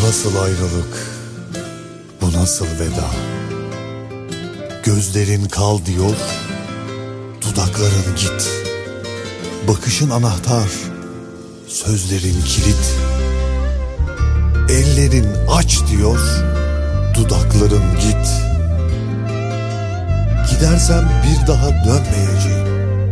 Bu nasıl ayrılık, bu nasıl veda? Gözlerin kal diyor, dudakların git. Bakışın anahtar, sözlerin kilit. Ellerin aç diyor, dudakların git. Gidersem bir daha dönmeyeceğim.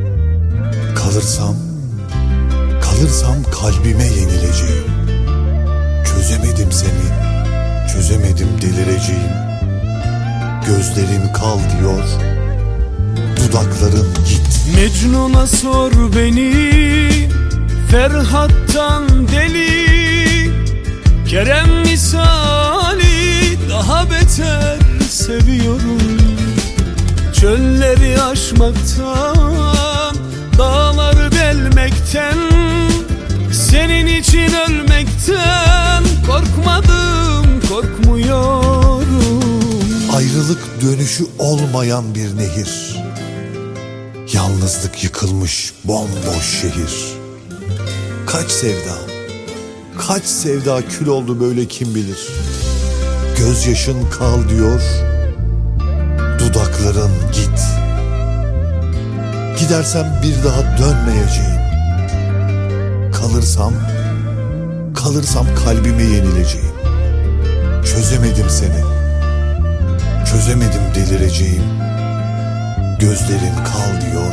Kalırsam kalbime yenileceğim. Çözemedim seni, çözemedim delireceğim. Gözlerin kal diyor, dudakların git. Mecnun'a sor beni, Ferhat'tan deli. Kerem misali daha beter seviyorum. Çölleri aşmaktan, dağları delmekten, senin için ölmekten korkmadım, korkmuyorum. Ayrılık dönüşü olmayan bir nehir. Yalnızlık yıkılmış bomboş şehir. Kaç sevda kül oldu böyle kim bilir. Gözyaşın kal diyor, dudakların git. Gidersem bir daha dönmeyeceğim. Kalırsam kalbime yenileceğim. Çözemedim seni, çözemedim delireceğim. Gözlerin kal diyor,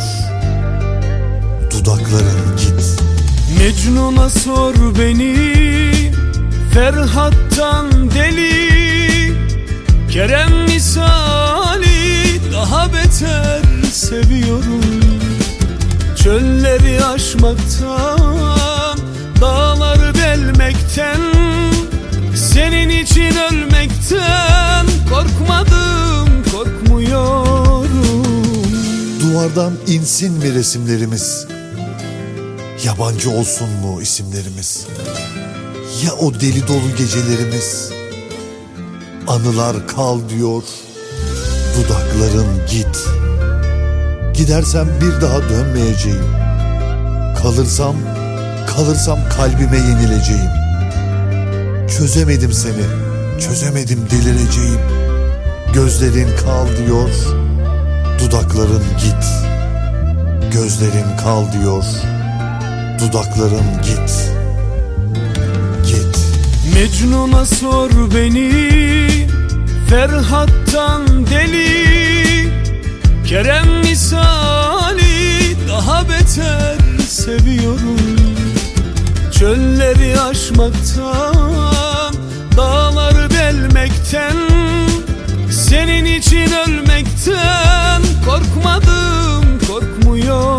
dudakların git. Mecnun'a sor beni, Ferhat'tan deli. Kerem misali daha beter seviyorum. Çölleri aşmaktan, dağları delmekten, senin için ölmekten korkmadım, korkmuyorum. Duvardan insin mi resimlerimiz? Yabancı olsun mu isimlerimiz? Ya o deli dolu gecelerimiz? Anılar kal diyor, dudakların git. Gidersem bir daha dönmeyeceğim. Kalırsam kalbime yenileceğim. Çözemedim seni, çözemedim delireceğim. Gözlerin kal diyor, dudakların git. Gözlerin kal diyor, dudakların git. Git. Mecnun'a sor beni, Ferhat'tan deli. Kerem misali daha beter seviyorum. Çölleri aşmaktan, dağları delmekten, senin için ölmekten korkmadım, korkmuyorum.